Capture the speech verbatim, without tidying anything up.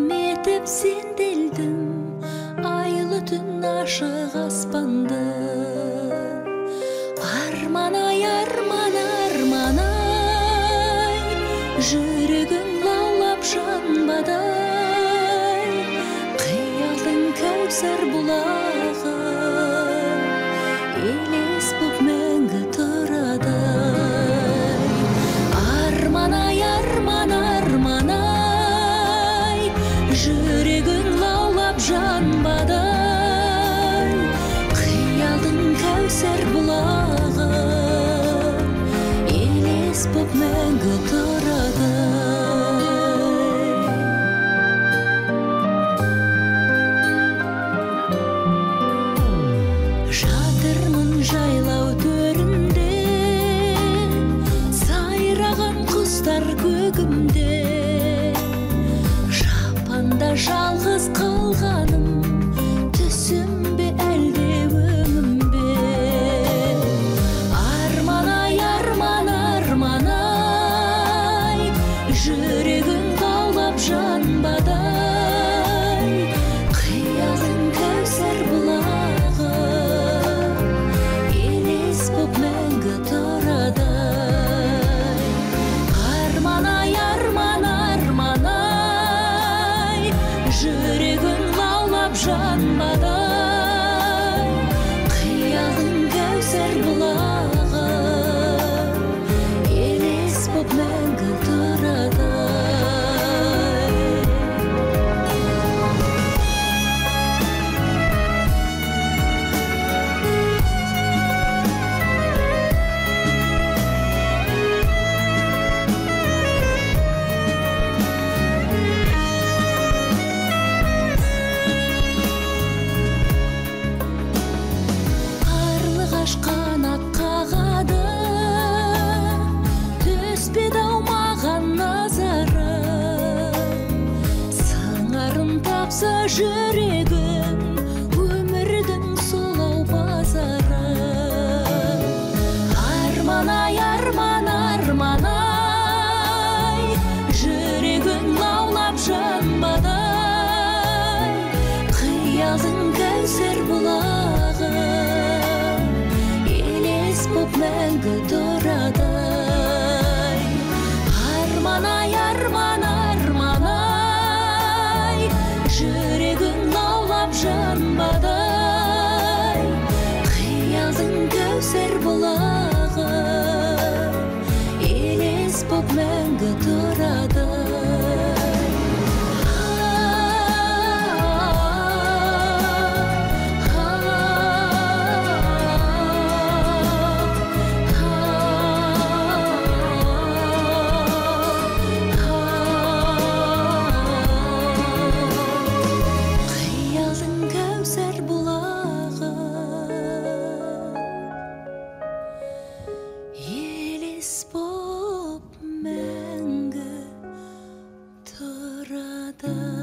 етіп сенделдім айлы түн ашық аспанды. Арман-ай, арман, арман-ай, жүрегің лаулап жанбадай, қиялдың кәусар бұлағы елес боп мәңгі тұрадай. Арман-ай, арман, арман-ай, жүрегің лаулап жанбадай, қиялдың кәусар бұлағы елес боп мәңгі тұрадай. Жатырмын жайлау төрінде, сайраған құстар көгімде, жапанда жалғыз қалғаным түсім бе әлде өңім бе? Арман-ай, арман, арман-ай, жүрегің лаулап жанбадай, қиялың кәусар бұлағы елес боп мәңгі тұрадай. Арман-ай, арман, арман-ай, жүрегің лаулап жанбадай, қиялың кәусар бұлағы елес боп мәңгі тұрадай. Қарлығаш қанат қағады, түспеді ау маған назары, сыңарын тапса жүрегім өмірдің солау базары. Арман-ай, арман, арман-ай, жүрегің лаулап жанбадай, қиялың кәусар бұлағы елес боп мәңгі тұрадай. Арман-ай, арман, арман-ай, жүрегің лаулап жанбадай, қиялың кәусар бұлағы елес боп мәңгі тұрадай. Қиялың кәусар бұлағы елес боп мәңгі тұрады.